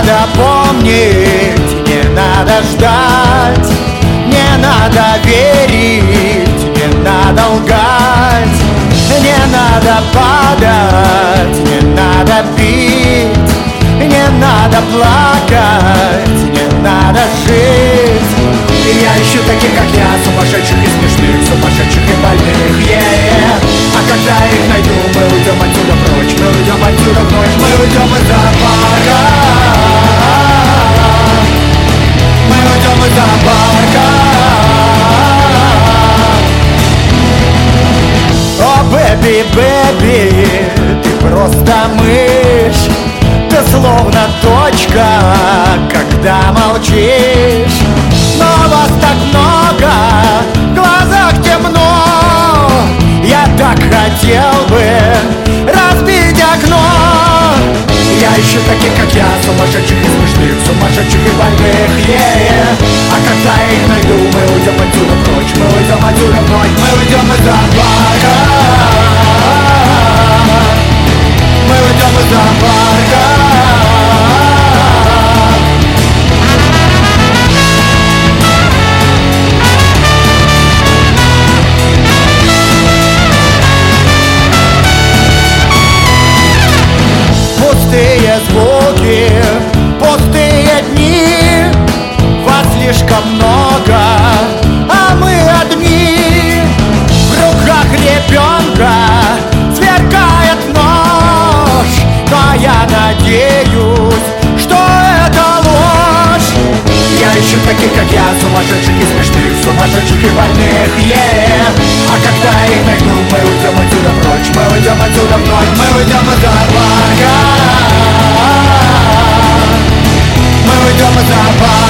надо помнить, не надо ждать, не надо верить, не надо лгать, не надо падать, не надо пить, не надо плакать, не надо жить. Я ищу таких, как я, сумасшедших и смешных, сумасшедших и больных, А когда их найду, мы уйдем отсюда прочь, мы уйдем отсюда в ночь, мы уйдем из зоопарка, мы уйдем из зоопарка. О, бэби, бэби, ты просто мышь, ты словно точка, когда молчишь. Но вас так много, в глазах темно. Я так хотел бы разбить окно. Я ищу таких, как я, сумасшедших и смешных, сумасшедших и больных, А когда их найду, мы уйдем отсюда прочь, мы уйдем отсюда прочь, мы уйдем из зоопарка, мы уйдем из зоопарка. Пустые звуки, пустые дни, вас слишком много, а мы одни. В руках ребенка сверкает нож, но я надеюсь, что это ложь. Я ищу таких, как я, сумасшедших и смешных, сумасшедших и больных, А когда их найду, мы уйдем отсюда прочь, мы уйдем отсюда вновь, мы уйдем из зоопарка, мы уйдем из зоопарка.